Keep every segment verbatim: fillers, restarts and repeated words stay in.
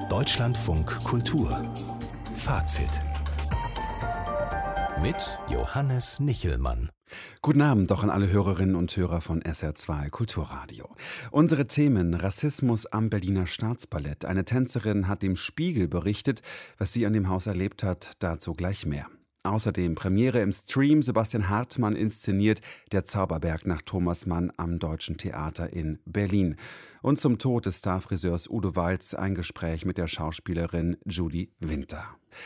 Deutschlandfunk Kultur Fazit mit Johannes Nichelmann. Guten Abend doch an alle Hörerinnen und Hörer von S R zwei Kulturradio. Unsere Themen: Rassismus am Berliner Staatsballett. Eine Tänzerin hat dem Spiegel berichtet, was sie an dem Haus erlebt hat. Dazu gleich mehr. Außerdem Premiere im Stream. Sebastian Hartmann inszeniert Der Zauberberg nach Thomas Mann am Deutschen Theater in Berlin. Und zum Tod des Starfriseurs Udo Walz ein Gespräch mit der Schauspielerin Judy Winter.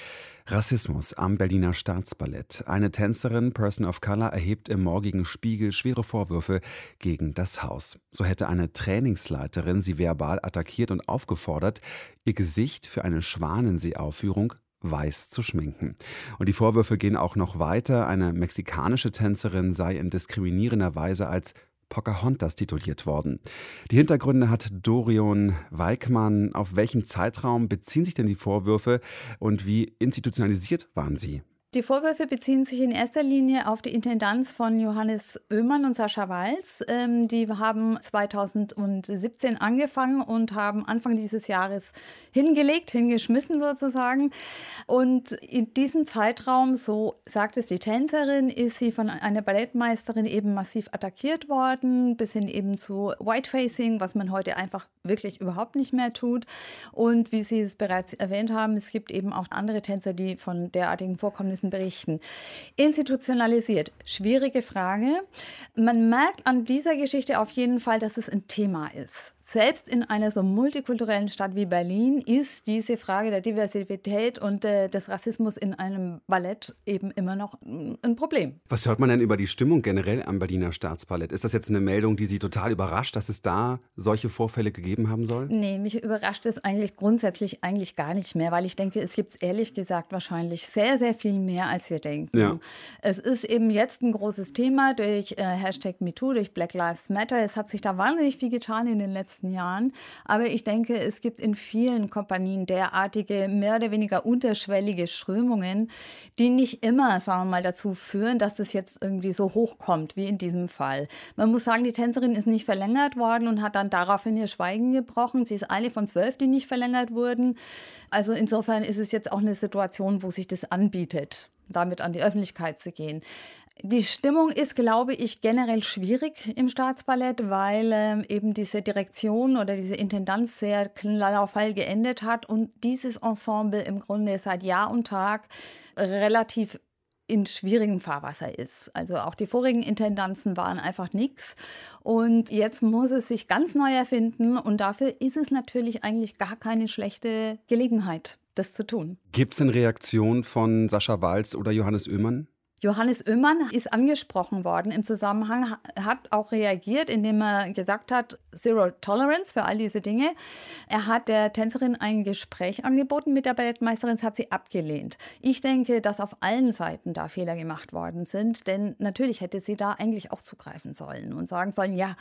Rassismus am Berliner Staatsballett. Eine Tänzerin, Person of Color, erhebt im morgigen Spiegel schwere Vorwürfe gegen das Haus. So hätte eine Trainingsleiterin sie verbal attackiert und aufgefordert, ihr Gesicht für eine Schwanensee-Aufführung weiß zu schminken. Und die Vorwürfe gehen auch noch weiter. Eine mexikanische Tänzerin sei in diskriminierender Weise als Pocahontas tituliert worden. Die Hintergründe hat Dorion Weikmann. Auf welchen Zeitraum beziehen sich denn die Vorwürfe und wie institutionalisiert waren sie? Die Vorwürfe beziehen sich in erster Linie auf die Intendanz von Johannes Oehmann und Sascha Walz. Ähm, die haben zweitausendsiebzehn angefangen und haben Anfang dieses Jahres hingelegt, hingeschmissen sozusagen. Und in diesem Zeitraum, so sagt es die Tänzerin, ist sie von einer Ballettmeisterin eben massiv attackiert worden, bis hin eben zu Whitefacing, was man heute einfach wirklich überhaupt nicht mehr tut. Und wie Sie es bereits erwähnt haben, es gibt eben auch andere Tänzer, die von derartigen Vorkommnissen berichten. Institutionalisiert, schwierige Frage. Man merkt an dieser Geschichte auf jeden Fall, dass es ein Thema ist. Selbst in einer so multikulturellen Stadt wie Berlin ist diese Frage der Diversität und äh, des Rassismus in einem Ballett eben immer noch ein Problem. Was hört man denn über die Stimmung generell am Berliner Staatsballett? Ist das jetzt eine Meldung, die Sie total überrascht, dass es da solche Vorfälle gegeben haben soll? Nee, mich überrascht es eigentlich grundsätzlich eigentlich gar nicht mehr, weil ich denke, es gibt es ehrlich gesagt wahrscheinlich sehr, sehr viel mehr, als wir denken. Ja. Es ist eben jetzt ein großes Thema durch äh, Hashtag MeToo, durch Black Lives Matter. Es hat sich da wahnsinnig viel getan in den letzten Jahren. Aber ich denke, es gibt in vielen Kompanien derartige, mehr oder weniger unterschwellige Strömungen, die nicht immer, sagen wir mal, dazu führen, dass das jetzt irgendwie so hochkommt, wie in diesem Fall. Man muss sagen, die Tänzerin ist nicht verlängert worden und hat dann daraufhin ihr Schweigen gebrochen. Sie ist eine von zwölf, die nicht verlängert wurden. Also insofern ist es jetzt auch eine Situation, wo sich das anbietet, damit an die Öffentlichkeit zu gehen. Die Stimmung ist, glaube ich, generell schwierig im Staatsballett, weil ähm, eben diese Direktion oder diese Intendanz sehr knallauffall geendet hat und dieses Ensemble im Grunde seit Jahr und Tag relativ in schwierigem Fahrwasser ist. Also auch die vorigen Intendanzen waren einfach nichts. Und jetzt muss es sich ganz neu erfinden. Und dafür ist es natürlich eigentlich gar keine schlechte Gelegenheit, das zu tun. Gibt es denn Reaktionen von Sascha Walz oder Johannes Oehmann? Johannes Oehmann ist angesprochen worden im Zusammenhang, hat auch reagiert, indem er gesagt hat, Zero Tolerance für all diese Dinge. Er hat der Tänzerin ein Gespräch angeboten mit der Ballettmeisterin, das hat sie abgelehnt. Ich denke, dass auf allen Seiten da Fehler gemacht worden sind, denn natürlich hätte sie da eigentlich auch zugreifen sollen und sagen sollen, ja,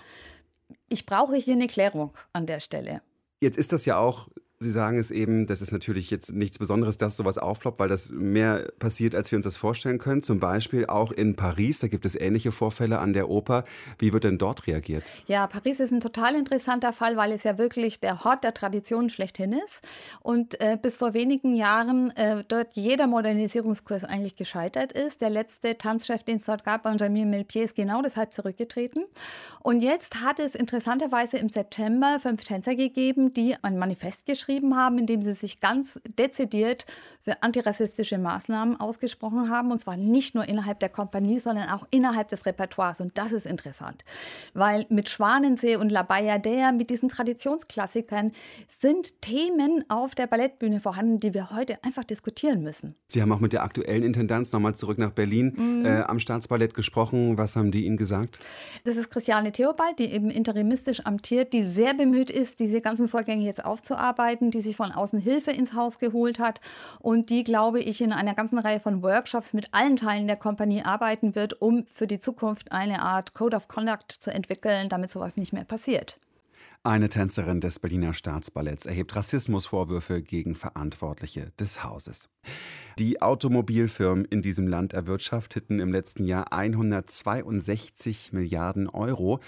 ich brauche hier eine Klärung an der Stelle. Jetzt ist das ja auch, Sie sagen es eben, das ist natürlich jetzt nichts Besonderes, dass sowas aufploppt, weil das mehr passiert, als wir uns das vorstellen können. Zum Beispiel auch in Paris, da gibt es ähnliche Vorfälle an der Oper. Wie wird denn dort reagiert? Ja, Paris ist ein total interessanter Fall, weil es ja wirklich der Hort der Tradition schlechthin ist. Und äh, bis vor wenigen Jahren äh, dort jeder Modernisierungskurs eigentlich gescheitert ist. Der letzte Tanzchef, den es dort gab, Benjamin Millepied, ist genau deshalb zurückgetreten. Und jetzt hat es interessanterweise im September fünf Tänzer gegeben, die ein Manifest geschrieben haben, in dem sie sich ganz dezidiert für antirassistische Maßnahmen ausgesprochen haben. Und zwar nicht nur innerhalb der Kompanie, sondern auch innerhalb des Repertoires. Und das ist interessant, weil mit Schwanensee und La Bayadère, mit diesen Traditionsklassikern, sind Themen auf der Ballettbühne vorhanden, die wir heute einfach diskutieren müssen. Sie haben auch mit der aktuellen Intendanz nochmal zurück nach Berlin mhm. äh, am Staatsballett gesprochen. Was haben die Ihnen gesagt? Das ist Christiane Theobald, die eben interimistisch amtiert, die sehr bemüht ist, diese ganzen Vorgänge jetzt aufzuarbeiten, die sich von außen Hilfe ins Haus geholt hat und die, glaube ich, in einer ganzen Reihe von Workshops mit allen Teilen der Kompanie arbeiten wird, um für die Zukunft eine Art Code of Conduct zu entwickeln, damit sowas nicht mehr passiert. Eine Tänzerin des Berliner Staatsballetts erhebt Rassismusvorwürfe gegen Verantwortliche des Hauses. Die Automobilfirmen in diesem Land erwirtschafteten im letzten Jahr hundertzweiundsechzig Milliarden Euro.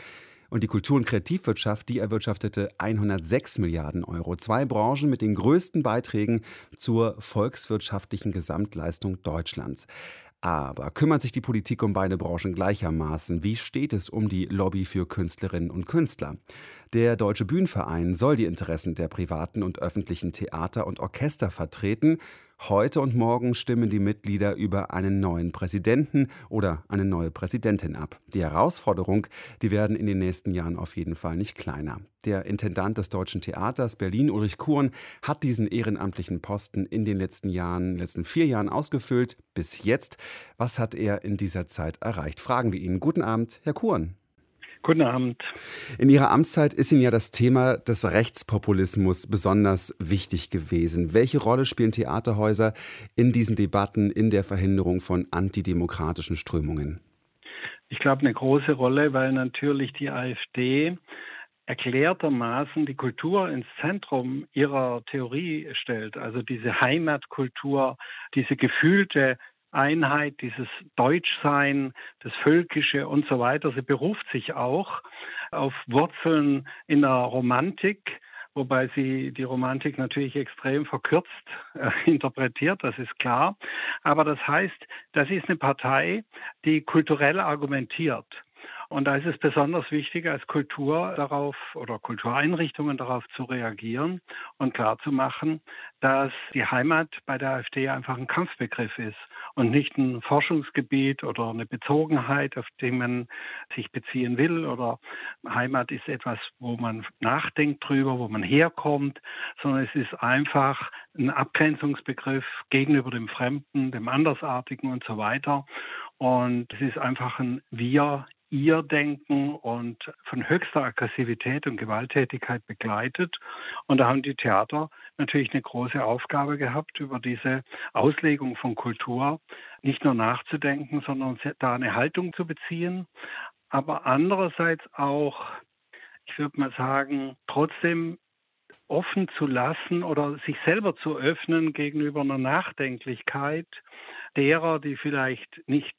Und die Kultur- und Kreativwirtschaft, die erwirtschaftete hundertsechs Milliarden Euro. Zwei Branchen mit den größten Beiträgen zur volkswirtschaftlichen Gesamtleistung Deutschlands. Aber kümmert sich die Politik um beide Branchen gleichermaßen? Wie steht es um die Lobby für Künstlerinnen und Künstler? Der Deutsche Bühnenverein soll die Interessen der privaten und öffentlichen Theater und Orchester vertreten. Heute und morgen stimmen die Mitglieder über einen neuen Präsidenten oder eine neue Präsidentin ab. Die Herausforderung, die werden in den nächsten Jahren auf jeden Fall nicht kleiner. Der Intendant des Deutschen Theaters Berlin, Ulrich Kuren, hat diesen ehrenamtlichen Posten in den letzten Jahren, in den letzten vier Jahren ausgefüllt. Bis jetzt. Was hat er in dieser Zeit erreicht? Fragen wir ihn. Guten Abend, Herr Kuren. Guten Abend. In Ihrer Amtszeit ist Ihnen ja das Thema des Rechtspopulismus besonders wichtig gewesen. Welche Rolle spielen Theaterhäuser in diesen Debatten, in der Verhinderung von antidemokratischen Strömungen? Ich glaube, eine große Rolle, weil natürlich die AfD erklärtermaßen die Kultur ins Zentrum ihrer Theorie stellt. Also diese Heimatkultur, diese gefühlte Einheit, dieses Deutschsein, das Völkische und so weiter. Sie beruft sich auch auf Wurzeln in der Romantik, wobei sie die Romantik natürlich extrem verkürzt äh, interpretiert, das ist klar. Aber das heißt, das ist eine Partei, die kulturell argumentiert. Und da ist es besonders wichtig, als Kultur darauf oder Kultureinrichtungen darauf zu reagieren und klarzumachen, dass die Heimat bei der AfD einfach ein Kampfbegriff ist und nicht ein Forschungsgebiet oder eine Bezogenheit, auf die man sich beziehen will. Oder Heimat ist etwas, wo man nachdenkt drüber, wo man herkommt, sondern es ist einfach ein Abgrenzungsbegriff gegenüber dem Fremden, dem Andersartigen und so weiter. Und es ist einfach ein Wir, ihr Denken und von höchster Aggressivität und Gewalttätigkeit begleitet. Und da haben die Theater natürlich eine große Aufgabe gehabt, über diese Auslegung von Kultur nicht nur nachzudenken, sondern da eine Haltung zu beziehen, aber andererseits auch, ich würde mal sagen, trotzdem offen zu lassen oder sich selber zu öffnen gegenüber einer Nachdenklichkeit derer, die vielleicht nicht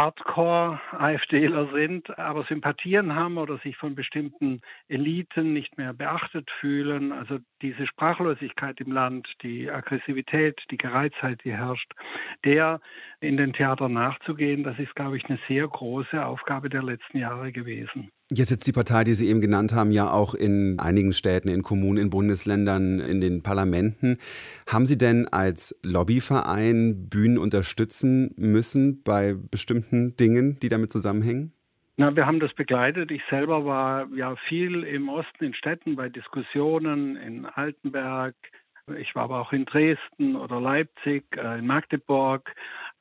Hardcore-AfDler sind, aber Sympathien haben oder sich von bestimmten Eliten nicht mehr beachtet fühlen. Also diese Sprachlosigkeit im Land, die Aggressivität, die Gereiztheit, die herrscht, der in den Theatern nachzugehen, das ist, glaube ich, eine sehr große Aufgabe der letzten Jahre gewesen. Jetzt sitzt die Partei, die Sie eben genannt haben, ja auch in einigen Städten, in Kommunen, in Bundesländern, in den Parlamenten. Haben Sie denn als Lobbyverein Bühnen unterstützen müssen bei bestimmten Dingen, die damit zusammenhängen? Na, wir haben das begleitet. Ich selber war ja viel im Osten in Städten bei Diskussionen in Altenberg. Ich war aber auch in Dresden oder Leipzig, in Magdeburg.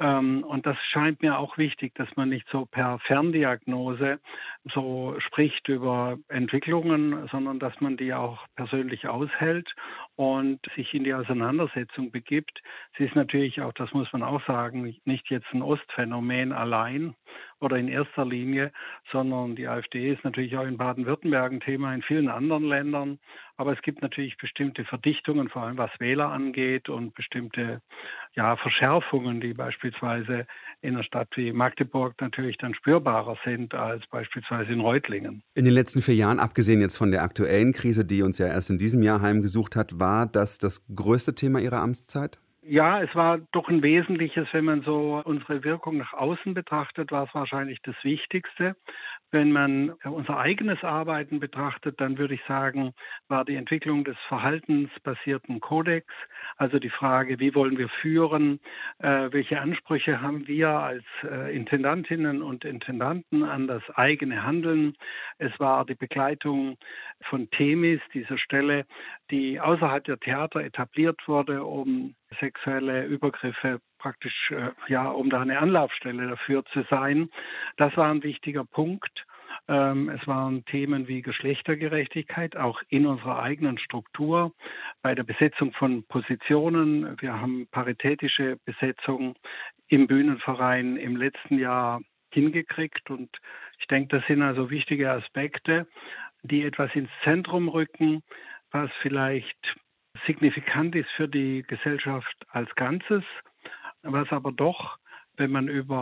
Und das scheint mir auch wichtig, dass man nicht so per Ferndiagnose so spricht über Entwicklungen, sondern dass man die auch persönlich aushält und sich in die Auseinandersetzung begibt. Sie ist natürlich auch, das muss man auch sagen, nicht jetzt ein Ostphänomen allein oder in erster Linie, sondern die AfD ist natürlich auch in Baden-Württemberg ein Thema, in vielen anderen Ländern. Aber es gibt natürlich bestimmte Verdichtungen, vor allem was Wähler angeht und bestimmte ja, Verschärfungen, die beispielsweise in einer Stadt wie Magdeburg natürlich dann spürbarer sind als beispielsweise in Reutlingen. In den letzten vier Jahren, abgesehen jetzt von der aktuellen Krise, die uns ja erst in diesem Jahr heimgesucht hat, war das das größte Thema Ihrer Amtszeit? Ja, es war doch ein wesentliches, wenn man so unsere Wirkung nach außen betrachtet, war es wahrscheinlich das Wichtigste. Wenn man unser eigenes Arbeiten betrachtet, dann würde ich sagen, war die Entwicklung des verhaltensbasierten Kodex, also die Frage, wie wollen wir führen, äh, welche Ansprüche haben wir als äh, Intendantinnen und Intendanten an das eigene Handeln. Es war die Begleitung von Themis, dieser Stelle, die außerhalb der Theater etabliert wurde, um sexuelle Übergriffe praktisch, äh, ja, um da eine Anlaufstelle dafür zu sein. Das war ein wichtiger Punkt. Ähm, es waren Themen wie Geschlechtergerechtigkeit, auch in unserer eigenen Struktur, bei der Besetzung von Positionen. Wir haben paritätische Besetzung im Bühnenverein im letzten Jahr hingekriegt und ich denke, das sind also wichtige Aspekte, die etwas ins Zentrum rücken, was vielleicht signifikant ist für die Gesellschaft als Ganzes, was aber doch, wenn man über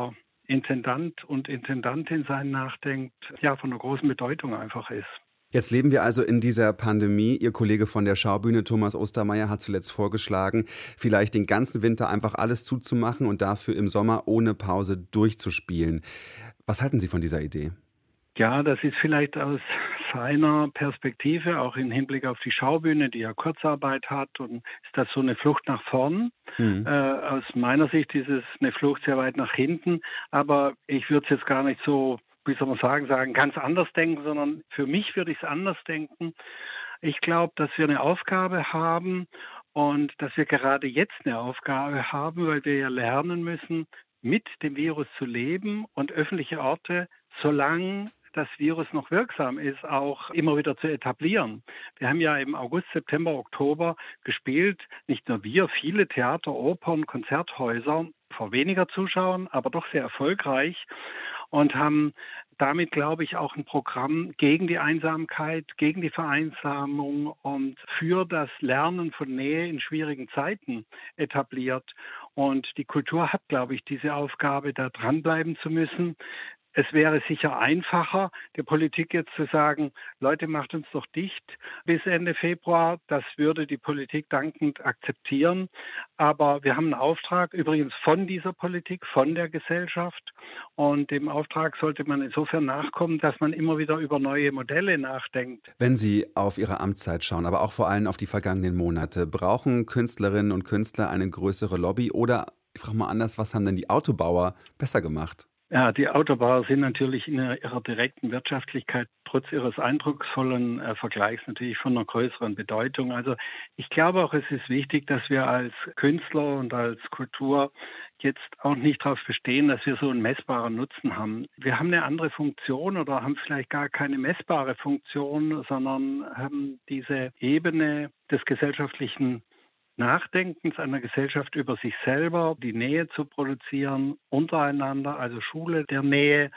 Intendant und Intendantin sein nachdenkt, ja, von einer großen Bedeutung einfach ist. Jetzt leben wir also in dieser Pandemie. Ihr Kollege von der Schaubühne, Thomas Ostermeier, hat zuletzt vorgeschlagen, vielleicht den ganzen Winter einfach alles zuzumachen und dafür im Sommer ohne Pause durchzuspielen. Was halten Sie von dieser Idee? Ja, das ist vielleicht aus seiner Perspektive, auch im Hinblick auf die Schaubühne, die ja Kurzarbeit hat, und ist das so eine Flucht nach vorn. Mhm. Äh, aus meiner Sicht ist es eine Flucht sehr weit nach hinten, aber ich würde es jetzt gar nicht so, wie soll man sagen, sagen, ganz anders denken, sondern für mich würde ich es anders denken. Ich glaube, dass wir eine Aufgabe haben und dass wir gerade jetzt eine Aufgabe haben, weil wir ja lernen müssen, mit dem Virus zu leben und öffentliche Orte, solange das Virus noch wirksam ist, auch immer wieder zu etablieren. Wir haben ja im August, September, Oktober gespielt, nicht nur wir, viele Theater, Opern, Konzerthäuser, vor weniger Zuschauern, aber doch sehr erfolgreich, und haben damit, glaube ich, auch ein Programm gegen die Einsamkeit, gegen die Vereinsamung und für das Lernen von Nähe in schwierigen Zeiten etabliert. Und die Kultur hat, glaube ich, diese Aufgabe, da dranbleiben zu müssen. Es wäre sicher einfacher, der Politik jetzt zu sagen, Leute, macht uns doch dicht bis Ende Februar. Das würde die Politik dankend akzeptieren. Aber wir haben einen Auftrag, übrigens von dieser Politik, von der Gesellschaft. Und dem Auftrag sollte man insofern nachkommen, dass man immer wieder über neue Modelle nachdenkt. Wenn Sie auf Ihre Amtszeit schauen, aber auch vor allem auf die vergangenen Monate, brauchen Künstlerinnen und Künstler eine größere Lobby? Oder, ich frage mal anders, was haben denn die Autobauer besser gemacht? Ja, die Autobauer sind natürlich in ihrer direkten Wirtschaftlichkeit trotz ihres eindrucksvollen äh, Vergleichs natürlich von einer größeren Bedeutung. Also ich glaube auch, es ist wichtig, dass wir als Künstler und als Kultur jetzt auch nicht darauf bestehen, dass wir so einen messbaren Nutzen haben. Wir haben eine andere Funktion oder haben vielleicht gar keine messbare Funktion, sondern haben diese Ebene des gesellschaftlichen Nachdenkens einer Gesellschaft über sich selber, die Nähe zu produzieren untereinander, also Schule der Nähe,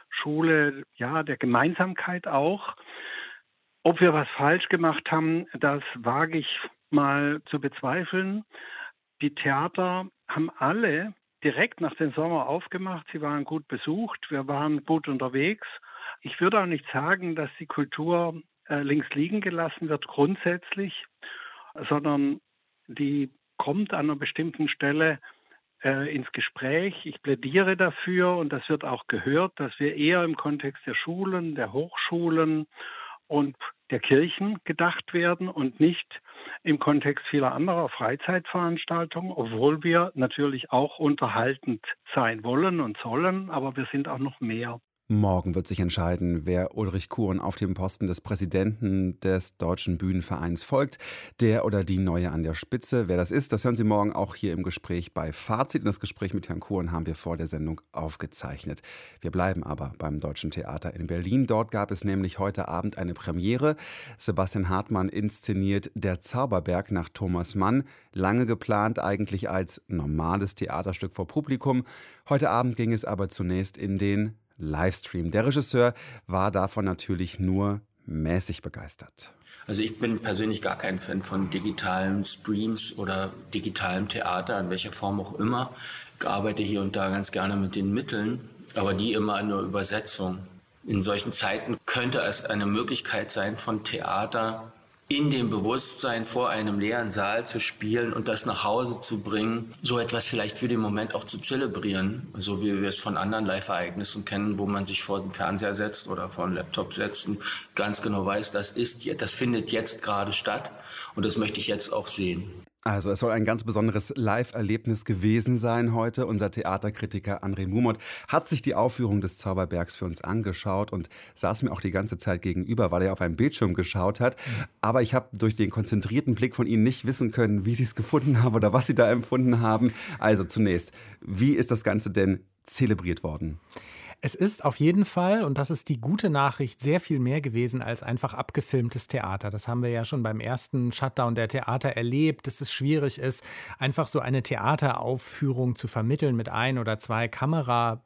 Schule ja der Gemeinsamkeit auch. Ob wir was falsch gemacht haben, das wage ich mal zu bezweifeln. Die Theater haben alle direkt nach dem Sommer aufgemacht. Sie waren gut besucht, wir waren gut unterwegs. Ich würde auch nicht sagen, dass die Kultur äh, links liegen gelassen wird grundsätzlich, sondern die kommt an einer bestimmten Stelle äh, ins Gespräch. Ich plädiere dafür, und das wird auch gehört, dass wir eher im Kontext der Schulen, der Hochschulen und der Kirchen gedacht werden und nicht im Kontext vieler anderer Freizeitveranstaltungen, obwohl wir natürlich auch unterhaltend sein wollen und sollen, aber wir sind auch noch mehr. Morgen wird sich entscheiden, wer Ulrich Kuren auf dem Posten des Präsidenten des Deutschen Bühnenvereins folgt. Der oder die Neue an der Spitze. Wer das ist, das hören Sie morgen auch hier im Gespräch bei Fazit. Und das Gespräch mit Herrn Kuren haben wir vor der Sendung aufgezeichnet. Wir bleiben aber beim Deutschen Theater in Berlin. Dort gab es nämlich heute Abend eine Premiere. Sebastian Hartmann inszeniert Der Zauberberg nach Thomas Mann. Lange geplant eigentlich als normales Theaterstück vor Publikum. Heute Abend ging es aber zunächst in den Livestream. Der Regisseur war davon natürlich nur mäßig begeistert. Also ich bin persönlich gar kein Fan von digitalen Streams oder digitalem Theater, in welcher Form auch immer. Ich arbeite hier und da ganz gerne mit den Mitteln, aber die immer in der Übersetzung. In solchen Zeiten könnte es eine Möglichkeit sein, von Theater in dem Bewusstsein vor einem leeren Saal zu spielen und das nach Hause zu bringen, so etwas vielleicht für den Moment auch zu zelebrieren, so wie wir es von anderen Live-Ereignissen kennen, wo man sich vor den Fernseher setzt oder vor den Laptop setzt und ganz genau weiß, das ist, das findet jetzt gerade statt und das möchte ich jetzt auch sehen. Also es soll ein ganz besonderes Live-Erlebnis gewesen sein heute. Unser Theaterkritiker André Mumot hat sich die Aufführung des Zauberbergs für uns angeschaut und saß mir auch die ganze Zeit gegenüber, weil er auf einen Bildschirm geschaut hat. Aber ich habe durch den konzentrierten Blick von Ihnen nicht wissen können, wie Sie es gefunden haben oder was Sie da empfunden haben. Also zunächst, wie ist das Ganze denn zelebriert worden? Es ist auf jeden Fall, und das ist die gute Nachricht, sehr viel mehr gewesen als einfach abgefilmtes Theater. Das haben wir ja schon beim ersten Shutdown der Theater erlebt, dass es schwierig ist, einfach so eine Theateraufführung zu vermitteln mit ein oder zwei Kamera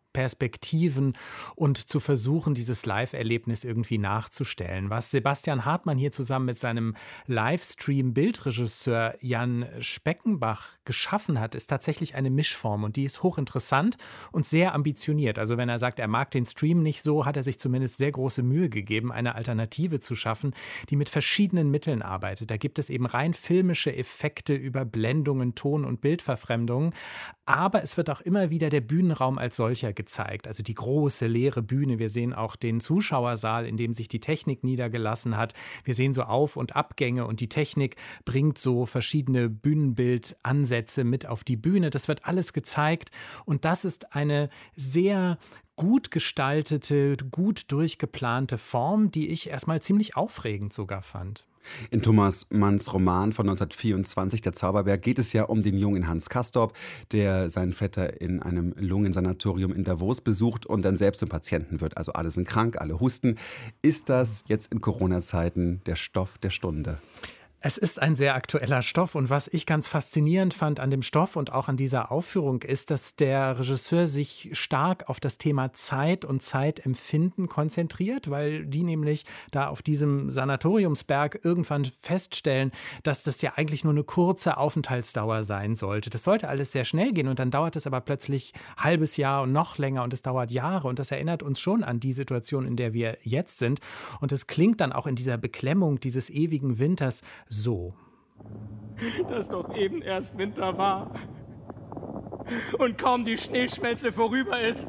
Perspektiven und zu versuchen, dieses Live-Erlebnis irgendwie nachzustellen. Was Sebastian Hartmann hier zusammen mit seinem Livestream-Bildregisseur Jan Speckenbach geschaffen hat, ist tatsächlich eine Mischform und die ist hochinteressant und sehr ambitioniert. Also wenn er sagt, er mag den Stream nicht so, hat er sich zumindest sehr große Mühe gegeben, eine Alternative zu schaffen, die mit verschiedenen Mitteln arbeitet. Da gibt es eben rein filmische Effekte über Blendungen, Ton- und Bildverfremdungen, aber es wird auch immer wieder der Bühnenraum als solcher gezeigt, also die große leere Bühne. Wir sehen auch den Zuschauersaal, in dem sich die Technik niedergelassen hat. Wir sehen so Auf- und Abgänge und die Technik bringt so verschiedene Bühnenbildansätze mit auf die Bühne. Das wird alles gezeigt und das ist eine sehr gut gestaltete, gut durchgeplante Form, die ich erstmal ziemlich aufregend sogar fand. In Thomas Manns Roman von neunzehnhundertvierundzwanzig, Der Zauberberg, geht es ja um den jungen Hans Castorp, der seinen Vetter in einem Lungensanatorium in Davos besucht und dann selbst zum Patienten wird. Also alle sind krank, alle husten. Ist das jetzt in Corona-Zeiten der Stoff der Stunde? Es ist ein sehr aktueller Stoff und was ich ganz faszinierend fand an dem Stoff und auch an dieser Aufführung ist, dass der Regisseur sich stark auf das Thema Zeit und Zeitempfinden konzentriert, weil die nämlich da auf diesem Sanatoriumsberg irgendwann feststellen, dass das ja eigentlich nur eine kurze Aufenthaltsdauer sein sollte. Das sollte alles sehr schnell gehen und dann dauert es aber plötzlich ein halbes Jahr und noch länger und es dauert Jahre und das erinnert uns schon an die Situation, in der wir jetzt sind und es klingt dann auch in dieser Beklemmung dieses ewigen Winters so. Dass doch eben erst Winter war und kaum die Schneeschmelze vorüber ist.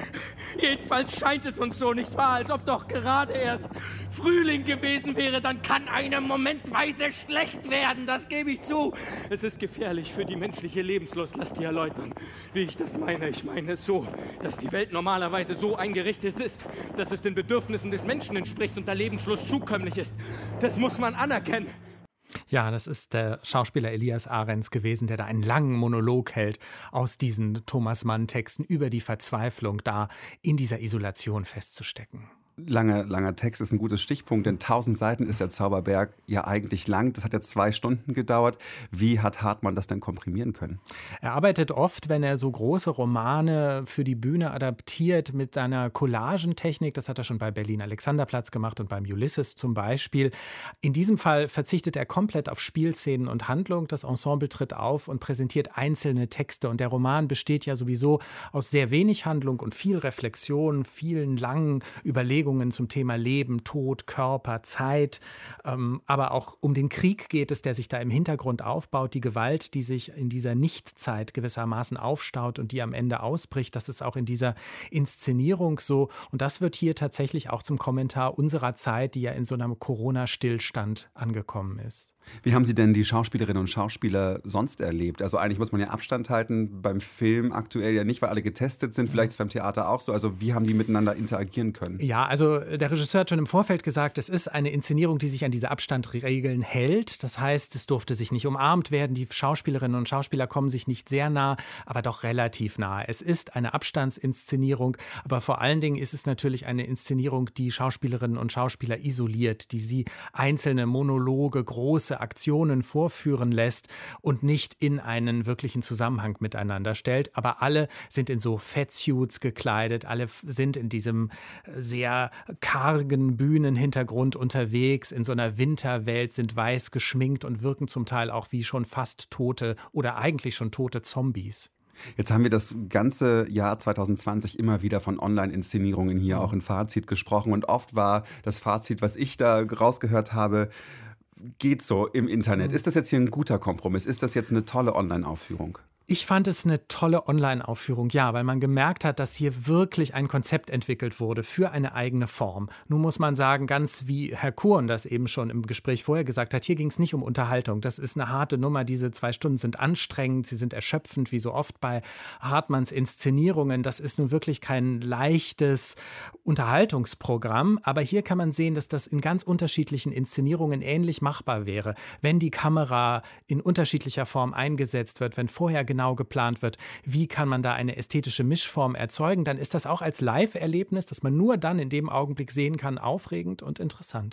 Jedenfalls scheint es uns so, nicht wahr? Als ob doch gerade erst Frühling gewesen wäre. Dann kann einem momentweise schlecht werden, das gebe ich zu. Es ist gefährlich für die menschliche Lebenslust. Lass dir erläutern, wie ich das meine. Ich meine es so, dass die Welt normalerweise so eingerichtet ist, dass es den Bedürfnissen des Menschen entspricht und der Lebenslust zukömmlich ist. Das muss man anerkennen. Ja, das ist der Schauspieler Elias Ahrens gewesen, der da einen langen Monolog hält aus diesen Thomas-Mann-Texten über die Verzweiflung, da in dieser Isolation festzustecken. Langer, langer Text ist ein gutes Stichpunkt, denn tausend Seiten ist der Zauberberg ja eigentlich lang. Das hat ja zwei Stunden gedauert. Wie hat Hartmann das denn komprimieren können? Er arbeitet oft, wenn er so große Romane für die Bühne adaptiert, mit seiner Collagentechnik. Das hat er schon bei Berlin-Alexanderplatz gemacht und beim Ulysses zum Beispiel. In diesem Fall verzichtet er komplett auf Spielszenen und Handlung. Das Ensemble tritt auf und präsentiert einzelne Texte. Und der Roman besteht ja sowieso aus sehr wenig Handlung und viel Reflexion, vielen langen Überlegungen zum Thema Leben, Tod, Körper, Zeit, ähm, aber auch um den Krieg geht es, der sich da im Hintergrund aufbaut, die Gewalt, die sich in dieser Nichtzeit gewissermaßen aufstaut und die am Ende ausbricht, das ist auch in dieser Inszenierung so und das wird hier tatsächlich auch zum Kommentar unserer Zeit, die ja in so einem Corona-Stillstand angekommen ist. Wie haben Sie denn die Schauspielerinnen und Schauspieler sonst erlebt? Also eigentlich muss man ja Abstand halten, beim Film aktuell ja nicht, weil alle getestet sind, vielleicht ist es beim Theater auch so. Also wie haben die miteinander interagieren können? Ja, also der Regisseur hat schon im Vorfeld gesagt, es ist eine Inszenierung, die sich an diese Abstandregeln hält. Das heißt, es durfte sich nicht umarmt werden, die Schauspielerinnen und Schauspieler kommen sich nicht sehr nah, aber doch relativ nah. Es ist eine Abstandsinszenierung, aber vor allen Dingen ist es natürlich eine Inszenierung, die Schauspielerinnen und Schauspieler isoliert, die sie einzelne Monologe, große Aktionen vorführen lässt und nicht in einen wirklichen Zusammenhang miteinander stellt. Aber alle sind in so Fettsuits gekleidet, alle sind in diesem sehr kargen Bühnenhintergrund unterwegs, in so einer Winterwelt, sind weiß geschminkt und wirken zum Teil auch wie schon fast tote oder eigentlich schon tote Zombies. Jetzt haben wir das ganze Jahr zwanzig zwanzig immer wieder von Online-Inszenierungen hier auch in Fazit gesprochen und oft war das Fazit, was ich da rausgehört habe, geht so im Internet. Ist das jetzt hier ein guter Kompromiss? Ist das jetzt eine tolle Online-Aufführung? Ich fand es eine tolle Online-Aufführung, ja, weil man gemerkt hat, dass hier wirklich ein Konzept entwickelt wurde für eine eigene Form. Nun muss man sagen, ganz wie Herr Kuhn das eben schon im Gespräch vorher gesagt hat, hier ging es nicht um Unterhaltung. Das ist eine harte Nummer. Diese zwei Stunden sind anstrengend, sie sind erschöpfend, wie so oft bei Hartmanns Inszenierungen. Das ist nun wirklich kein leichtes Unterhaltungsprogramm, aber hier kann man sehen, dass das in ganz unterschiedlichen Inszenierungen ähnlich machbar wäre, wenn die Kamera in unterschiedlicher Form eingesetzt wird, wenn vorher genau geplant wird, wie kann man da eine ästhetische Mischform erzeugen, dann ist das auch als Live-Erlebnis, das man nur dann in dem Augenblick sehen kann, aufregend und interessant.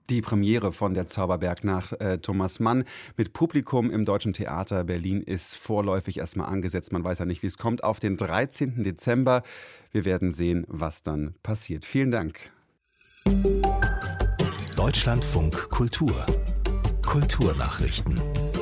Die Premiere von Der Zauberberg nach äh, Thomas Mann mit Publikum im Deutschen Theater Berlin ist vorläufig erstmal angesetzt. Man weiß ja nicht, wie es kommt. Auf den dreizehnten Dezember. Wir werden sehen, was dann passiert. Vielen Dank. Deutschlandfunk Kultur. Kulturnachrichten.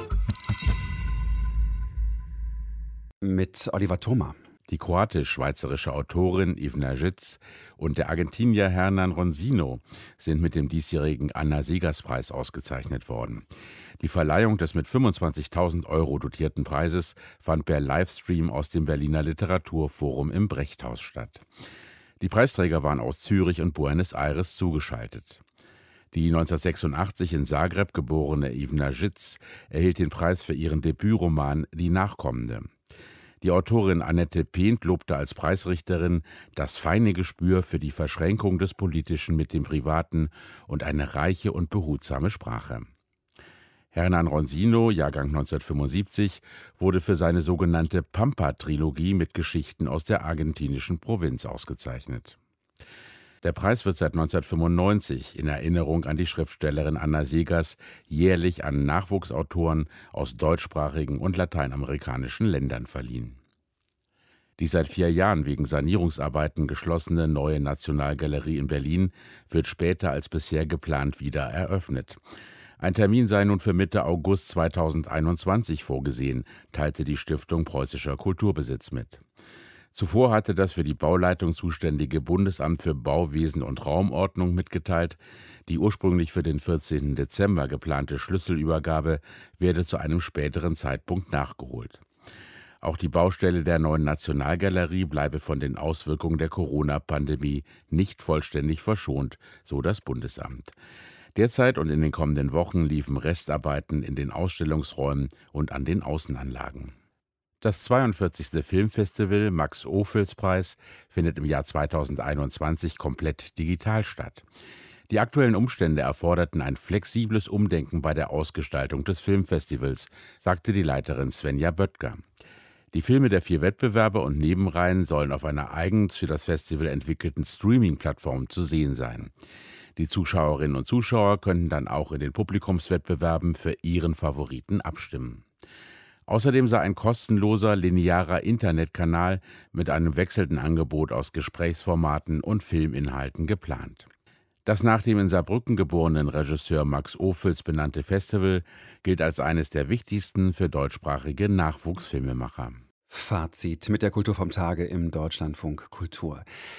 Mit Oliver Thoma. Die kroatisch-schweizerische Autorin Ivna Žič und der Argentinier Hernan Ronsino sind mit dem diesjährigen Anna-Seghers-Preis ausgezeichnet worden. Die Verleihung des mit fünfundzwanzigtausend Euro dotierten Preises fand per Livestream aus dem Berliner Literaturforum im Brechthaus statt. Die Preisträger waren aus Zürich und Buenos Aires zugeschaltet. Die neunzehnhundertsechsundachtzig in Zagreb geborene Ivna Žič erhielt den Preis für ihren Debütroman Die Nachkommende. Die Autorin Annette Pehnt lobte als Preisrichterin das feine Gespür für die Verschränkung des Politischen mit dem Privaten und eine reiche und behutsame Sprache. Hernan Ronsino, Jahrgang neunzehnhundertfünfundsiebzig, wurde für seine sogenannte Pampa-Trilogie mit Geschichten aus der argentinischen Provinz ausgezeichnet. Der Preis wird seit neunzehnhundertfünfundneunzig in Erinnerung an die Schriftstellerin Anna Seghers jährlich an Nachwuchsautoren aus deutschsprachigen und lateinamerikanischen Ländern verliehen. Die seit vier Jahren wegen Sanierungsarbeiten geschlossene Neue Nationalgalerie in Berlin wird später als bisher geplant wieder eröffnet. Ein Termin sei nun für Mitte August zweitausendeinundzwanzig vorgesehen, teilte die Stiftung Preußischer Kulturbesitz mit. Zuvor hatte das für die Bauleitung zuständige Bundesamt für Bauwesen und Raumordnung mitgeteilt, die ursprünglich für den vierzehnten Dezember geplante Schlüsselübergabe werde zu einem späteren Zeitpunkt nachgeholt. Auch die Baustelle der Neuen Nationalgalerie bleibe von den Auswirkungen der Corona-Pandemie nicht vollständig verschont, so das Bundesamt. Derzeit und in den kommenden Wochen liefen Restarbeiten in den Ausstellungsräumen und an den Außenanlagen. Das zweiundvierzigste Filmfestival Max-Ophüls-Preis findet im Jahr zweitausendeinundzwanzig komplett digital statt. Die aktuellen Umstände erforderten ein flexibles Umdenken bei der Ausgestaltung des Filmfestivals, sagte die Leiterin Svenja Böttger. Die Filme der vier Wettbewerber und Nebenreihen sollen auf einer eigens für das Festival entwickelten Streaming-Plattform zu sehen sein. Die Zuschauerinnen und Zuschauer könnten dann auch in den Publikumswettbewerben für ihren Favoriten abstimmen. Außerdem sei ein kostenloser, linearer Internetkanal mit einem wechselnden Angebot aus Gesprächsformaten und Filminhalten geplant. Das nach dem in Saarbrücken geborenen Regisseur Max Ophüls benannte Festival gilt als eines der wichtigsten für deutschsprachige Nachwuchsfilmemacher. Fazit mit der Kultur vom Tage im Deutschlandfunk Kultur.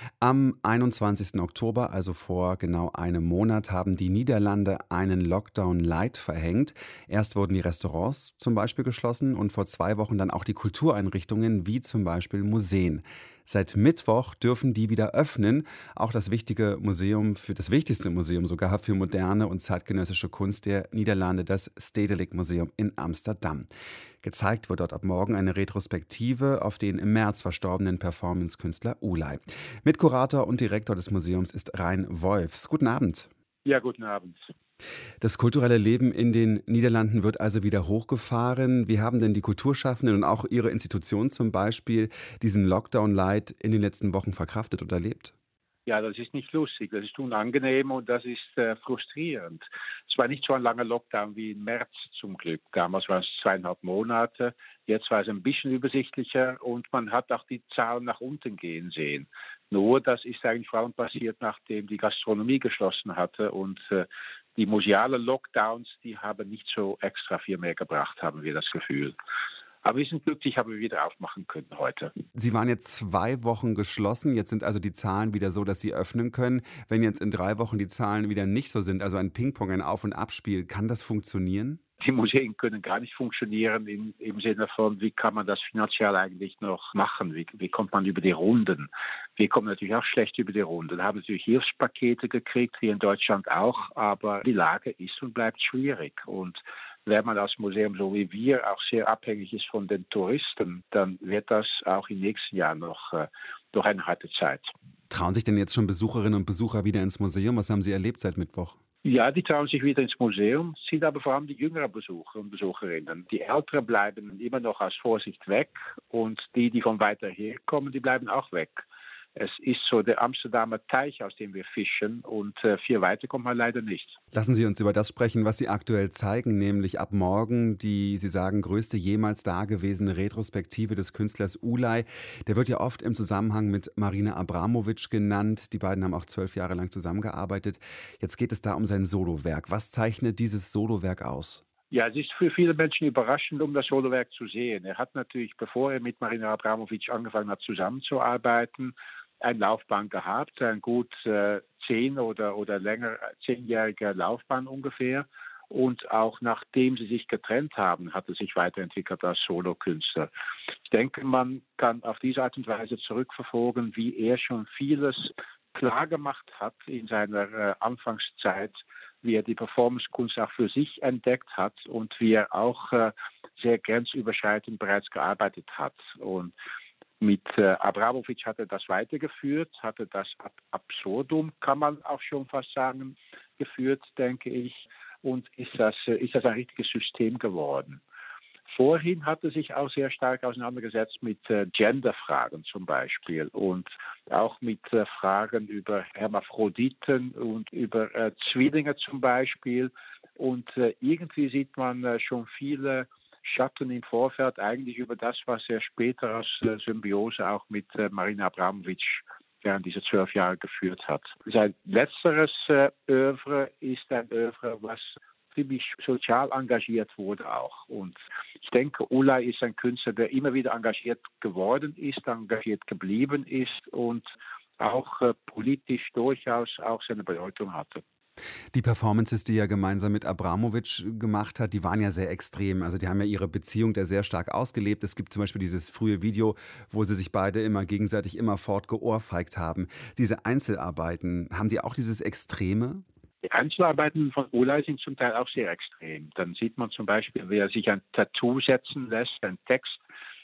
Am einundzwanzigsten Oktober, also vor genau einem Monat, haben die Niederlande einen Lockdown Light verhängt. Erst wurden die Restaurants zum Beispiel geschlossen und vor zwei Wochen dann auch die Kultureinrichtungen wie zum Beispiel Museen. Seit Mittwoch dürfen die wieder öffnen. Auch das wichtige Museum, für das wichtigste Museum sogar für moderne und zeitgenössische Kunst der Niederlande, das Stedelijk Museum in Amsterdam. Gezeigt wird dort ab morgen eine Retrospektive auf den im März verstorbenen Performance-Künstler Ulay. Mitkurator und Direktor des Museums ist Rein Wolfs. Guten Abend. Ja, guten Abend. Das kulturelle Leben in den Niederlanden wird also wieder hochgefahren. Wie haben denn die Kulturschaffenden und auch Ihre Institution zum Beispiel diesen Lockdown-Light in den letzten Wochen verkraftet und erlebt? Ja, das ist nicht lustig, das ist unangenehm und das ist äh, frustrierend. Es war nicht so ein langer Lockdown wie im März zum Glück. Damals waren es zweieinhalb Monate, jetzt war es ein bisschen übersichtlicher und man hat auch die Zahlen nach unten gehen sehen. Nur das ist eigentlich vor allem passiert, nachdem die Gastronomie geschlossen hatte und äh, die musealen Lockdowns, die haben nicht so extra viel mehr gebracht, haben wir das Gefühl. Aber wir sind glücklich, haben wir wieder aufmachen können heute. Sie waren jetzt zwei Wochen geschlossen. Jetzt sind also die Zahlen wieder so, dass Sie öffnen können. Wenn jetzt in drei Wochen die Zahlen wieder nicht so sind, also ein Ping-Pong, ein Auf- und Abspiel, kann das funktionieren? Die Museen können gar nicht funktionieren im, im Sinne von, wie kann man das finanziell eigentlich noch machen? Wie, wie kommt man über die Runden? Wir kommen natürlich auch schlecht über die Runden. Wir haben natürlich Hilfspakete gekriegt, hier in Deutschland auch, aber die Lage ist und bleibt schwierig. Und wenn man als Museum, so wie wir, auch sehr abhängig ist von den Touristen, dann wird das auch im nächsten Jahr noch, äh, noch eine harte Zeit. Trauen sich denn jetzt schon Besucherinnen und Besucher wieder ins Museum? Was haben Sie erlebt seit Mittwoch? Ja, die trauen sich wieder ins Museum, sind aber vor allem die jüngeren Besucher und Besucherinnen. Die Älteren bleiben immer noch aus Vorsicht weg und die, die von weiter her kommen, die bleiben auch weg. Es ist so der Amsterdamer Teich, aus dem wir fischen, und äh, viel weiter kommt man leider nicht. Lassen Sie uns über das sprechen, was Sie aktuell zeigen, nämlich ab morgen die, Sie sagen, größte jemals dagewesene Retrospektive des Künstlers Ulay. Der wird ja oft im Zusammenhang mit Marina Abramovic genannt. Die beiden haben auch zwölf Jahre lang zusammengearbeitet. Jetzt geht es da um sein Solowerk. Was zeichnet dieses Solowerk aus? Ja, es ist für viele Menschen überraschend, um das Solowerk zu sehen. Er hat natürlich, bevor er mit Marina Abramovic angefangen hat, zusammenzuarbeiten, eine Laufbahn gehabt, eine gut äh, zehn oder, oder länger, zehnjährige Laufbahn ungefähr. Und auch nachdem sie sich getrennt haben, hat er sich weiterentwickelt als Solokünstler. Ich denke, man kann auf diese Art und Weise zurückverfolgen, wie er schon vieles klar gemacht hat in seiner äh, Anfangszeit, wie er die Performancekunst auch für sich entdeckt hat und wie er auch äh, sehr grenzüberschreitend bereits gearbeitet hat. Und mit äh, Abramovic hat er das weitergeführt, hatte das ab absurdum, kann man auch schon fast sagen, geführt, denke ich. Und ist das, äh, ist das ein richtiges System geworden. Vorhin hat er sich auch sehr stark auseinandergesetzt mit äh, Genderfragen zum Beispiel und auch mit äh, Fragen über Hermaphroditen und über äh, Zwillinge zum Beispiel. Und äh, irgendwie sieht man äh, schon viele Schatten im Vorfeld eigentlich über das, was er später als äh, Symbiose auch mit äh, Marina Abramovic während dieser zwölf Jahre geführt hat. Sein letzteres äh, Œuvre ist ein Œuvre, was ziemlich sozial engagiert wurde auch. Und ich denke, Ulay ist ein Künstler, der immer wieder engagiert geworden ist, engagiert geblieben ist und auch äh, politisch durchaus auch seine Bedeutung hatte. Die Performances, die er gemeinsam mit Abramovic gemacht hat, die waren ja sehr extrem. Also die haben ja ihre Beziehung da sehr stark ausgelebt. Es gibt zum Beispiel dieses frühe Video, wo sie sich beide immer gegenseitig immerfort geohrfeigt haben. Diese Einzelarbeiten, haben die auch dieses Extreme? Die Einzelarbeiten von Ulay sind zum Teil auch sehr extrem. Dann sieht man zum Beispiel, wie er sich ein Tattoo setzen lässt, einen Text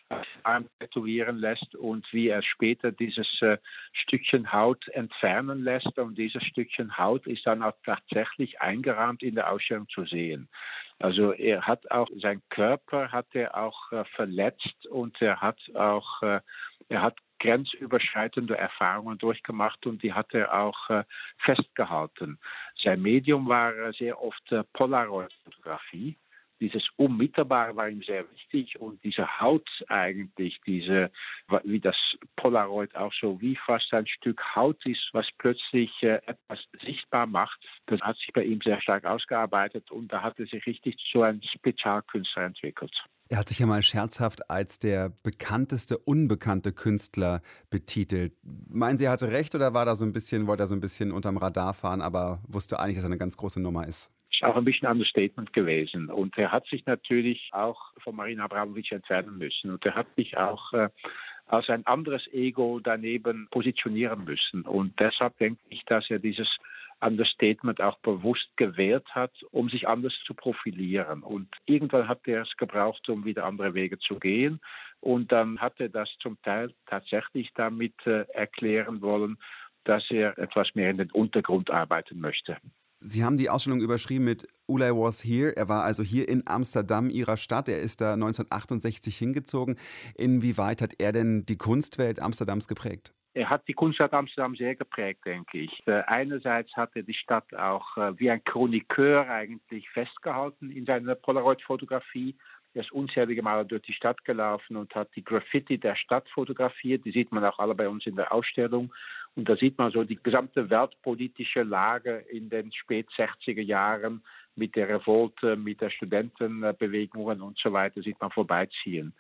Arm tätowieren lässt und wie er später dieses äh, Stückchen Haut entfernen lässt. Und dieses Stückchen Haut ist dann auch tatsächlich eingerahmt in der Ausstellung zu sehen. Also er hat auch, sein Körper hat er auch äh, verletzt und er hat auch, äh, er hat grenzüberschreitende Erfahrungen durchgemacht und die hat er auch äh, festgehalten. Sein Medium war äh, sehr oft äh, Polaroid-Fotografie. Dieses Unmittelbare war ihm sehr wichtig und diese Haut eigentlich, diese, wie das Polaroid auch so wie fast ein Stück Haut ist, was plötzlich äh, etwas sichtbar macht, das hat sich bei ihm sehr stark ausgearbeitet und da hat er sich richtig zu einem Spezialkünstler entwickelt. Er hat sich ja mal scherzhaft als der bekannteste unbekannte Künstler betitelt. Meinen Sie, er hatte recht oder war da so ein bisschen, wollte er so ein bisschen unterm Radar fahren, aber wusste eigentlich, dass er eine ganz große Nummer ist? Auch ein bisschen ein Understatement gewesen. Und er hat sich natürlich auch von Marina Abramovic entfernen müssen. Und er hat sich auch äh, als ein anderes Ego daneben positionieren müssen. Und deshalb denke ich, dass er dieses Understatement auch bewusst gewählt hat, um sich anders zu profilieren. Und irgendwann hat er es gebraucht, um wieder andere Wege zu gehen. Und dann hat er das zum Teil tatsächlich damit äh, erklären wollen, dass er etwas mehr in den Untergrund arbeiten möchte. Sie haben die Ausstellung überschrieben mit Ulay was here. Er war also hier in Amsterdam, Ihrer Stadt. Er ist da neunzehnhundertachtundsechzig hingezogen. Inwieweit hat er denn die Kunstwelt Amsterdams geprägt? Er hat die Kunststadt Amsterdam sehr geprägt, denke ich. Einerseits hat er die Stadt auch wie ein Chroniqueur eigentlich festgehalten in seiner Polaroid-Fotografie. Er ist unzählige Male durch die Stadt gelaufen und hat die Graffiti der Stadt fotografiert. Die sieht man auch alle bei uns in der Ausstellung. Und da sieht man so die gesamte weltpolitische Lage in den spät sechziger Jahren mit der Revolte, mit der Studentenbewegungen und so weiter, sieht man vorbeiziehen.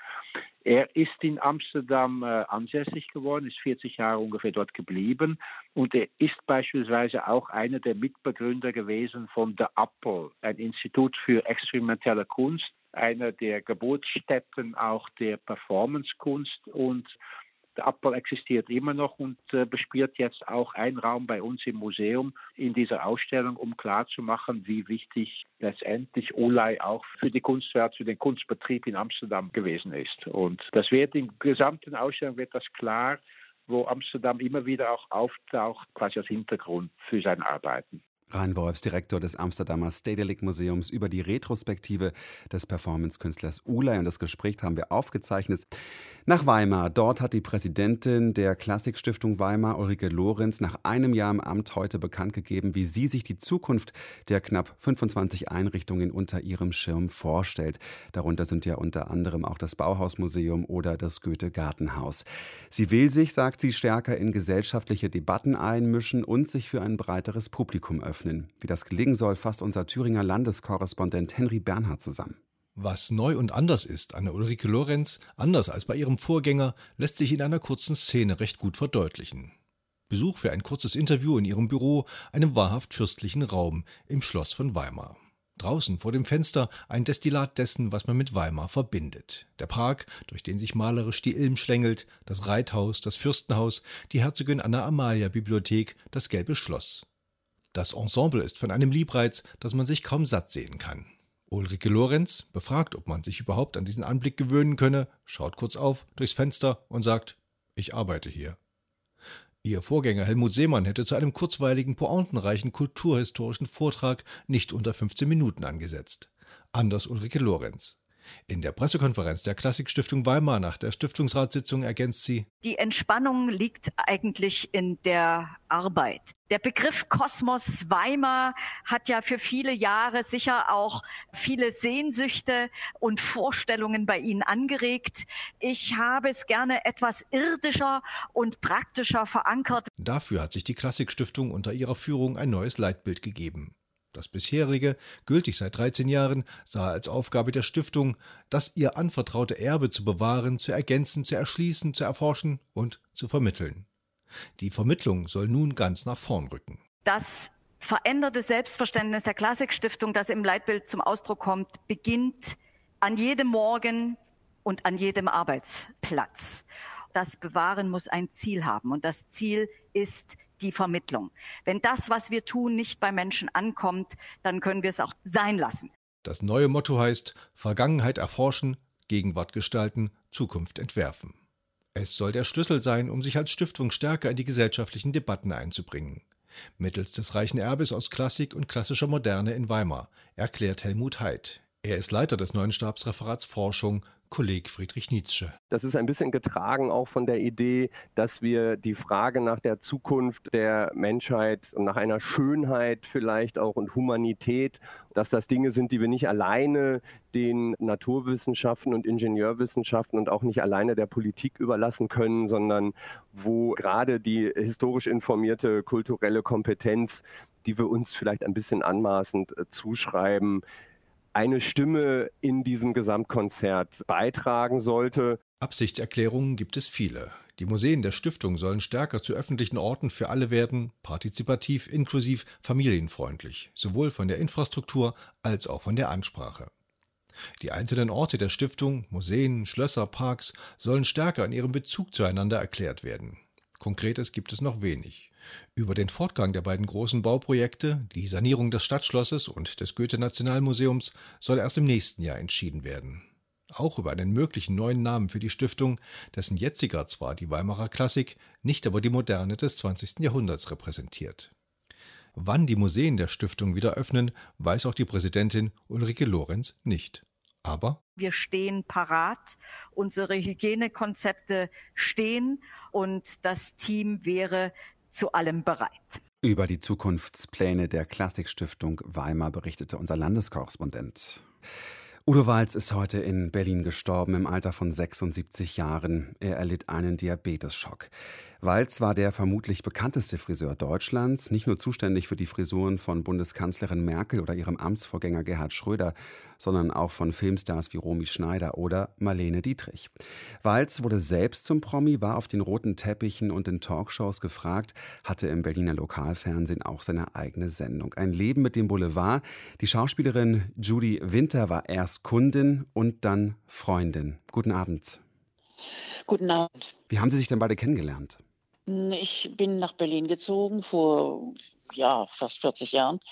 Er ist in Amsterdam äh, ansässig geworden, ist vierzig Jahre ungefähr dort geblieben und er ist beispielsweise auch einer der Mitbegründer gewesen von The Apple, ein Institut für experimentelle Kunst, einer der Geburtsstätten auch der Performancekunst und der Apple existiert immer noch und äh, bespielt jetzt auch einen Raum bei uns im Museum in dieser Ausstellung, um klarzumachen, wie wichtig letztendlich Ulay auch für die Kunstwelt, für den Kunstbetrieb in Amsterdam gewesen ist. Und das wird in der gesamten Ausstellung wird das klar, wo Amsterdam immer wieder auch auftaucht, quasi als Hintergrund für seine Arbeiten. Rein Wolfs, Direktor des Amsterdamer Stedelijk Museums, über die Retrospektive des Performance-Künstlers Ulay. Und das Gespräch haben wir aufgezeichnet. Nach Weimar. Dort hat die Präsidentin der Klassikstiftung Weimar, Ulrike Lorenz, nach einem Jahr im Amt heute bekannt gegeben, wie sie sich die Zukunft der knapp fünfundzwanzig Einrichtungen unter ihrem Schirm vorstellt. Darunter sind ja unter anderem auch das Bauhausmuseum oder das Goethe-Gartenhaus. Sie will sich, sagt sie, stärker in gesellschaftliche Debatten einmischen und sich für ein breiteres Publikum öffnen. Wie das gelingen soll, fasst unser Thüringer Landeskorrespondent Henry Bernhard zusammen. Was neu und anders ist an der Ulrike Lorenz, anders als bei ihrem Vorgänger, lässt sich in einer kurzen Szene recht gut verdeutlichen. Besuch für ein kurzes Interview in ihrem Büro, einem wahrhaft fürstlichen Raum im Schloss von Weimar. Draußen vor dem Fenster ein Destillat dessen, was man mit Weimar verbindet. Der Park, durch den sich malerisch die Ilm schlängelt, das Reithaus, das Fürstenhaus, die Herzogin Anna-Amalia-Bibliothek, das Gelbe Schloss. Das Ensemble ist von einem Liebreiz, dass man sich kaum satt sehen kann. Ulrike Lorenz, befragt, ob man sich überhaupt an diesen Anblick gewöhnen könne, schaut kurz auf, durchs Fenster und sagt, ich arbeite hier. Ihr Vorgänger Helmut Seemann hätte zu einem kurzweiligen, pointenreichen kulturhistorischen Vortrag nicht unter fünfzehn Minuten angesetzt. Anders Ulrike Lorenz. In der Pressekonferenz der Klassikstiftung Weimar nach der Stiftungsratssitzung ergänzt sie: Die Entspannung liegt eigentlich in der Arbeit. Der Begriff Kosmos Weimar hat ja für viele Jahre sicher auch viele Sehnsüchte und Vorstellungen bei Ihnen angeregt. Ich habe es gerne etwas irdischer und praktischer verankert. Dafür hat sich die Klassikstiftung unter ihrer Führung ein neues Leitbild gegeben. Das bisherige, gültig seit dreizehn Jahren, sah als Aufgabe der Stiftung, das ihr anvertraute Erbe zu bewahren, zu ergänzen, zu erschließen, zu erforschen und zu vermitteln. Die Vermittlung soll nun ganz nach vorn rücken. Das veränderte Selbstverständnis der Klassikstiftung, das im Leitbild zum Ausdruck kommt, beginnt an jedem Morgen und an jedem Arbeitsplatz. Das Bewahren muss ein Ziel haben und das Ziel ist die Vermittlung. Wenn das, was wir tun, nicht bei Menschen ankommt, dann können wir es auch sein lassen. Das neue Motto heißt: Vergangenheit erforschen, Gegenwart gestalten, Zukunft entwerfen. Es soll der Schlüssel sein, um sich als Stiftung stärker in die gesellschaftlichen Debatten einzubringen. Mittels des reichen Erbes aus Klassik und klassischer Moderne in Weimar, erklärt Helmut Heid. Er ist Leiter des neuen Stabsreferats Forschung, Kolleg Friedrich Nietzsche. Das ist ein bisschen getragen auch von der Idee, dass wir die Frage nach der Zukunft der Menschheit und nach einer Schönheit vielleicht auch und Humanität, dass das Dinge sind, die wir nicht alleine den Naturwissenschaften und Ingenieurwissenschaften und auch nicht alleine der Politik überlassen können, sondern wo gerade die historisch informierte kulturelle Kompetenz, die wir uns vielleicht ein bisschen anmaßend äh, zuschreiben, eine Stimme in diesem Gesamtkonzert beitragen sollte. Absichtserklärungen gibt es viele. Die Museen der Stiftung sollen stärker zu öffentlichen Orten für alle werden, partizipativ, inklusiv, familienfreundlich, sowohl von der Infrastruktur als auch von der Ansprache. Die einzelnen Orte der Stiftung, Museen, Schlösser, Parks, sollen stärker in ihrem Bezug zueinander erklärt werden. Konkretes gibt es noch wenig. Über den Fortgang der beiden großen Bauprojekte, die Sanierung des Stadtschlosses und des Goethe-Nationalmuseums, soll erst im nächsten Jahr entschieden werden. Auch über einen möglichen neuen Namen für die Stiftung, dessen jetziger zwar die Weimarer Klassik, nicht aber die Moderne des zwanzigsten Jahrhunderts repräsentiert. Wann die Museen der Stiftung wieder öffnen, weiß auch die Präsidentin Ulrike Lorenz nicht. Aber wir stehen parat, unsere Hygienekonzepte stehen und das Team wäre zu allem bereit. Über die Zukunftspläne der Klassikstiftung Weimar berichtete unser Landeskorrespondent. Udo Walz ist heute in Berlin gestorben, im Alter von sechsundsiebzig Jahren. Er erlitt einen Diabetesschock. Walz war der vermutlich bekannteste Friseur Deutschlands, nicht nur zuständig für die Frisuren von Bundeskanzlerin Merkel oder ihrem Amtsvorgänger Gerhard Schröder, sondern auch von Filmstars wie Romy Schneider oder Marlene Dietrich. Walz wurde selbst zum Promi, war auf den roten Teppichen und in Talkshows gefragt, hatte im Berliner Lokalfernsehen auch seine eigene Sendung. Ein Leben mit dem Boulevard. Die Schauspielerin Judy Winter war erst Kundin und dann Freundin. Guten Abend. Guten Abend. Wie haben Sie sich denn beide kennengelernt? Ich bin nach Berlin gezogen vor ja, fast vierzig Jahren.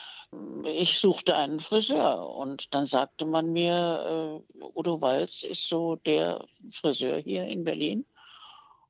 Ich suchte einen Friseur und dann sagte man mir, äh, Udo Walz ist so der Friseur hier in Berlin.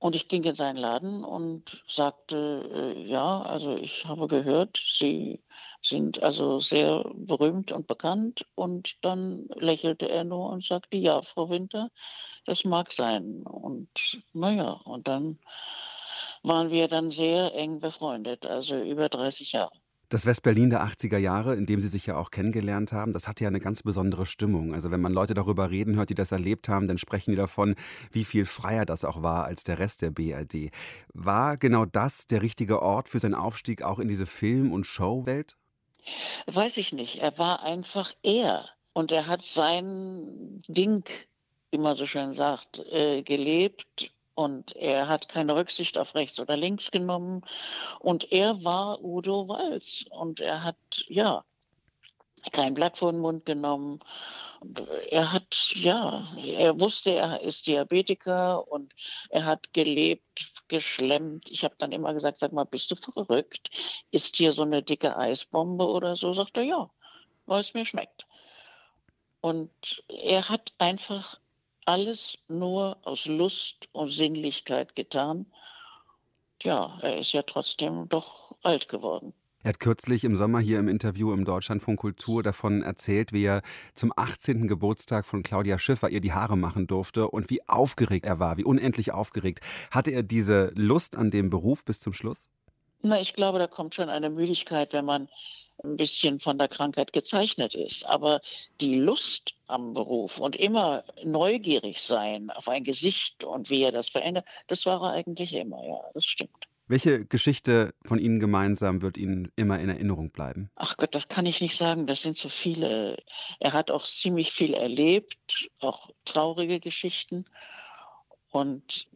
Und ich ging in seinen Laden und sagte, äh, ja, also ich habe gehört, Sie sind also sehr berühmt und bekannt. Und dann lächelte er nur und sagte, ja, Frau Winter, das mag sein. Und naja, und dann waren wir dann sehr eng befreundet, also über dreißig Jahre. Das West-Berlin der achtziger Jahre, in dem Sie sich ja auch kennengelernt haben, das hat ja eine ganz besondere Stimmung. Also wenn man Leute darüber reden hört, die das erlebt haben, dann sprechen die davon, wie viel freier das auch war als der Rest der B R D. War genau das der richtige Ort für seinen Aufstieg auch in diese Film- und Showwelt? Weiß ich nicht. Er war einfach er. Und er hat sein Ding, wie man so schön sagt, äh, gelebt. Und er hat keine Rücksicht auf rechts oder links genommen. Und er war Udo Walz. Und er hat, ja, kein Blatt vor den Mund genommen. Er hat, ja, er wusste, er ist Diabetiker und er hat gelebt, geschlemmt. Ich habe dann immer gesagt, sag mal, bist du verrückt? Ist hier so eine dicke Eisbombe oder so? Sagt er, ja, weil es mir schmeckt. Und er hat einfach alles nur aus Lust und Sinnlichkeit getan. Ja, er ist ja trotzdem doch alt geworden. Er hat kürzlich im Sommer hier im Interview im Deutschlandfunk Kultur davon erzählt, wie er zum achtzehnten Geburtstag von Claudia Schiffer ihr die Haare machen durfte und wie aufgeregt er war, wie unendlich aufgeregt. Hatte er diese Lust an dem Beruf bis zum Schluss? Na, ich glaube, da kommt schon eine Müdigkeit, wenn man ein bisschen von der Krankheit gezeichnet ist. Aber die Lust am Beruf und immer neugierig sein auf ein Gesicht und wie er das verändert, das war er eigentlich immer, ja, das stimmt. Welche Geschichte von Ihnen gemeinsam wird Ihnen immer in Erinnerung bleiben? Ach Gott, das kann ich nicht sagen, das sind so viele. Er hat auch ziemlich viel erlebt, auch traurige Geschichten. Und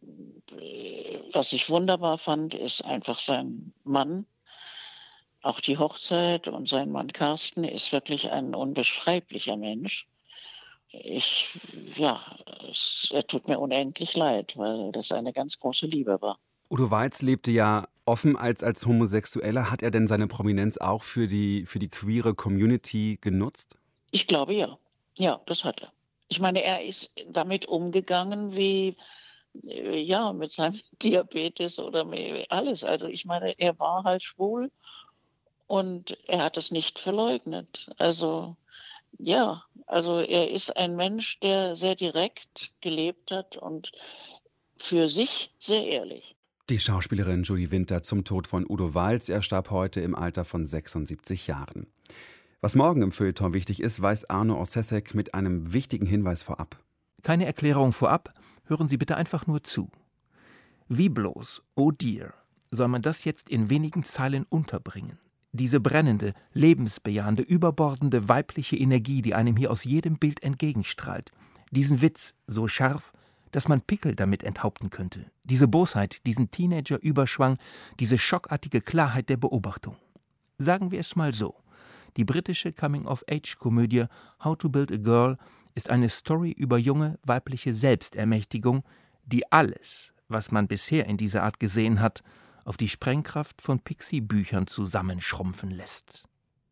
was ich wunderbar fand, ist einfach sein Mann. Auch die Hochzeit und sein Mann Carsten ist wirklich ein unbeschreiblicher Mensch. Ich, ja, es, er tut mir unendlich leid, weil das eine ganz große Liebe war. Udo Walz lebte ja offen als, als Homosexueller. Hat er denn seine Prominenz auch für die, für die queere Community genutzt? Ich glaube, ja. Ja, das hat er. Ich meine, er ist damit umgegangen wie, ja, mit seinem Diabetes oder alles. Also ich meine, er war halt schwul und er hat es nicht verleugnet. Also ja, also er ist ein Mensch, der sehr direkt gelebt hat und für sich sehr ehrlich. Die Schauspielerin Julie Winter zum Tod von Udo Walz. Er starb heute im Alter von sechsundsiebzig Jahren. Was morgen im Feuilleton wichtig ist, weiß Arno Ossesek mit einem wichtigen Hinweis vorab. Keine Erklärung vorab, hören Sie bitte einfach nur zu. Wie bloß, oh dear, soll man das jetzt in wenigen Zeilen unterbringen? Diese brennende, lebensbejahende, überbordende weibliche Energie, die einem hier aus jedem Bild entgegenstrahlt. Diesen Witz, so scharf, dass man Pickel damit enthaupten könnte. Diese Bosheit, diesen Teenager-Überschwang, diese schockartige Klarheit der Beobachtung. Sagen wir es mal so. Die britische Coming-of-Age-Komödie How to Build a Girl ist eine Story über junge weibliche Selbstermächtigung, die alles, was man bisher in dieser Art gesehen hat, auf die Sprengkraft von Pixie-Büchern zusammenschrumpfen lässt.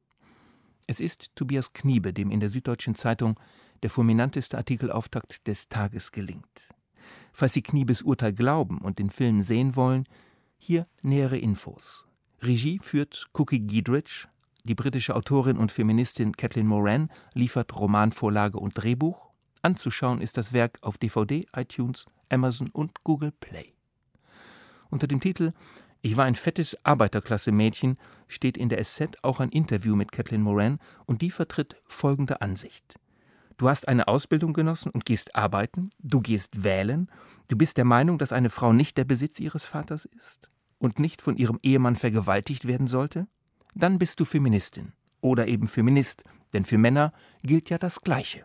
Es ist Tobias Kniebe, dem in der Süddeutschen Zeitung der fulminanteste Artikelauftakt des Tages gelingt. Falls Sie Kniebes Urteil glauben und den Film sehen wollen, hier nähere Infos. Regie führt Cookie Giedrich, die britische Autorin und Feministin Kathleen Moran liefert Romanvorlage und Drehbuch. Anzuschauen ist das Werk auf D V D, iTunes, Amazon und Google Play. Unter dem Titel »Ich war ein fettes Arbeiterklasse-Mädchen« steht in der S Z auch ein Interview mit Kathleen Moran und die vertritt folgende Ansicht. Du hast eine Ausbildung genossen und gehst arbeiten, du gehst wählen, du bist der Meinung, dass eine Frau nicht der Besitz ihres Vaters ist und nicht von ihrem Ehemann vergewaltigt werden sollte? Dann bist du Feministin oder eben Feminist, denn für Männer gilt ja das Gleiche.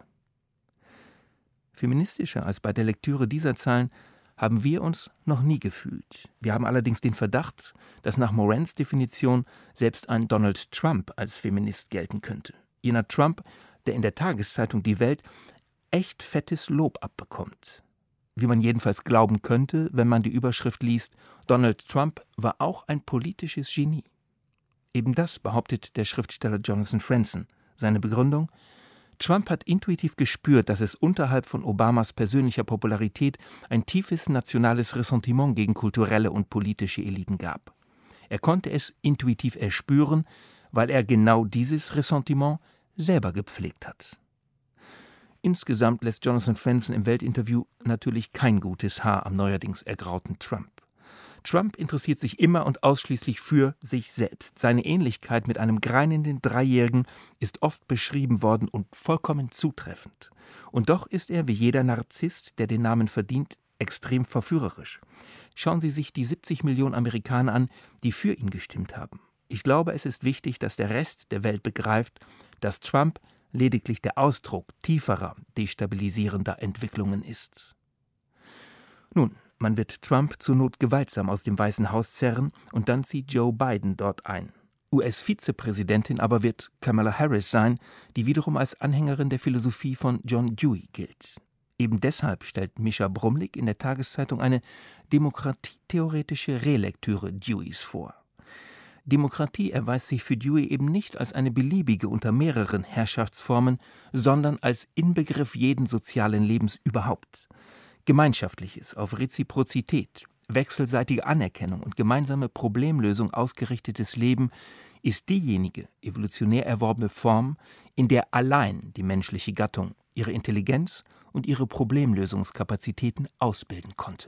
Feministischer als bei der Lektüre dieser Zeilen haben wir uns noch nie gefühlt. Wir haben allerdings den Verdacht, dass nach Morans Definition selbst ein Donald Trump als Feminist gelten könnte. Jener Trump, der in der Tageszeitung Die Welt echt fettes Lob abbekommt. Wie man jedenfalls glauben könnte, wenn man die Überschrift liest, Donald Trump war auch ein politisches Genie. Eben das behauptet der Schriftsteller Jonathan Franzen. Seine Begründung: Trump hat intuitiv gespürt, dass es unterhalb von Obamas persönlicher Popularität ein tiefes nationales Ressentiment gegen kulturelle und politische Eliten gab. Er konnte es intuitiv erspüren, weil er genau dieses Ressentiment selber gepflegt hat. Insgesamt lässt Jonathan Franzen im Weltinterview natürlich kein gutes Haar am neuerdings ergrauten Trump. Trump interessiert sich immer und ausschließlich für sich selbst. Seine Ähnlichkeit mit einem greinenden Dreijährigen ist oft beschrieben worden und vollkommen zutreffend. Und doch ist er, wie jeder Narzisst, der den Namen verdient, extrem verführerisch. Schauen Sie sich die siebzig Millionen Amerikaner an, die für ihn gestimmt haben. Ich glaube, es ist wichtig, dass der Rest der Welt begreift, dass Trump lediglich der Ausdruck tieferer, destabilisierender Entwicklungen ist. Nun, man wird Trump zur Not gewaltsam aus dem Weißen Haus zerren und dann zieht Joe Biden dort ein. U S-Vizepräsidentin aber wird Kamala Harris sein, die wiederum als Anhängerin der Philosophie von John Dewey gilt. Eben deshalb stellt Mischa Brumlik in der Tageszeitung eine demokratietheoretische Relektüre Deweys vor. Demokratie erweist sich für Dewey eben nicht als eine beliebige unter mehreren Herrschaftsformen, sondern als Inbegriff jeden sozialen Lebens überhaupt. Gemeinschaftliches, auf Reziprozität, wechselseitige Anerkennung und gemeinsame Problemlösung ausgerichtetes Leben ist diejenige evolutionär erworbene Form, in der allein die menschliche Gattung ihre Intelligenz und ihre Problemlösungskapazitäten ausbilden konnte.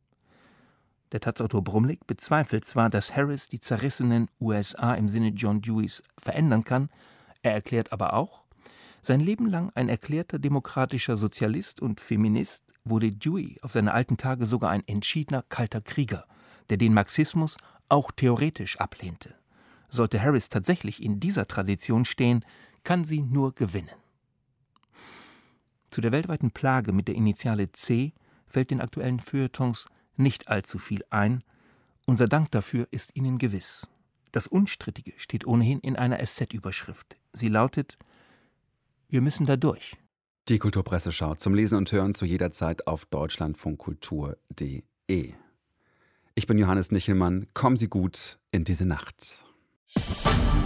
Der Taz-Autor Brumlik bezweifelt zwar, dass Harris die zerrissenen U S A im Sinne John Deweys verändern kann, er erklärt aber auch, sein Leben lang ein erklärter demokratischer Sozialist und Feminist, wurde Dewey auf seine alten Tage sogar ein entschiedener kalter Krieger, der den Marxismus auch theoretisch ablehnte. Sollte Harris tatsächlich in dieser Tradition stehen, kann sie nur gewinnen. Zu der weltweiten Plage mit der Initiale C fällt den aktuellen Feuilletons nicht allzu viel ein. Unser Dank dafür ist ihnen gewiss. Das Unstrittige steht ohnehin in einer S Z-Überschrift. Sie lautet: Wir müssen da durch. Die Kulturpresseschau zum Lesen und Hören zu jeder Zeit auf deutschlandfunkkultur punkt de. Ich bin Johannes Nichelmann. Kommen Sie gut in diese Nacht.